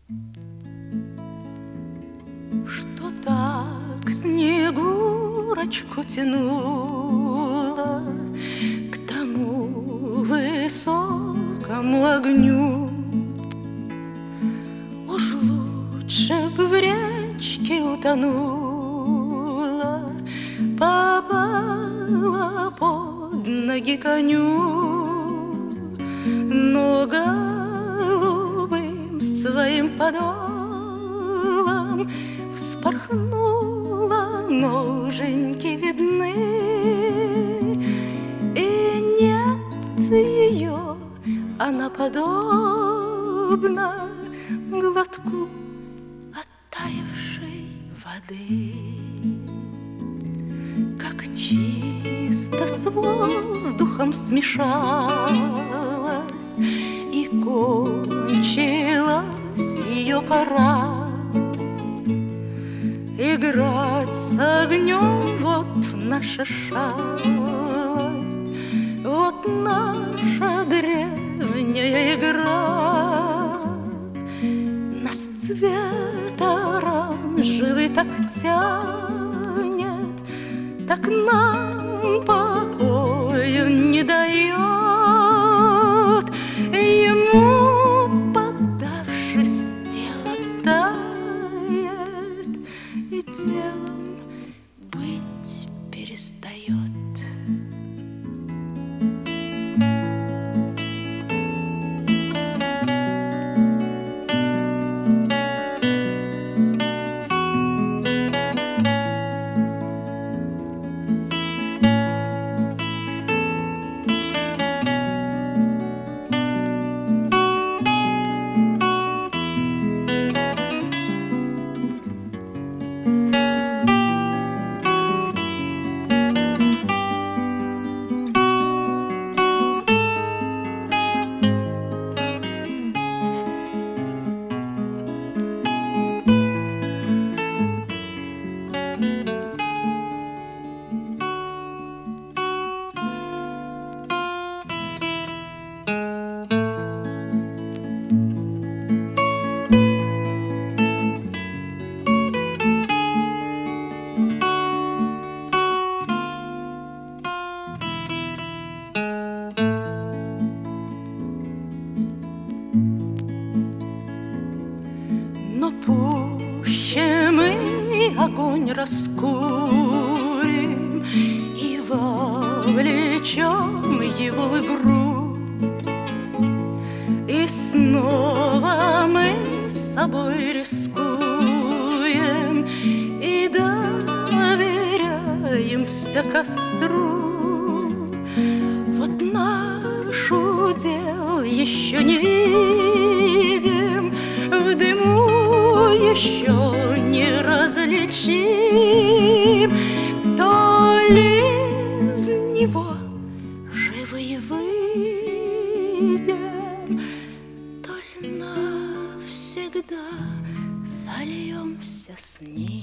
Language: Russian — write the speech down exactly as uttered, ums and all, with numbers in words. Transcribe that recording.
Что так Снегурочку тянуло к тому высокому огню? Уж лучше б в речке утонула, попала под ноги коню, но голубым своим подолом вспорхнула, ноженьки видны, и нет ее, она подобна глотку оттаившей воды. Как чисто с воздухом смешалась, и кончилась ее пора. Играть с огнем — вот наша шалость, вот наша древняя игра. Нас цвет оранжевый так тянет, так нам покою не дает. Ему, поддавшись, тело тает, и телом быть перестает. Но пуще мы огонь раскурим и вовлечем его в игру, и снова мы с собой рискуем и доверяемся костру. Вот наш удел еще не видим, в дыму еще не различим, то ли из него живые выйдем, то ли навсегда сольемся с ним.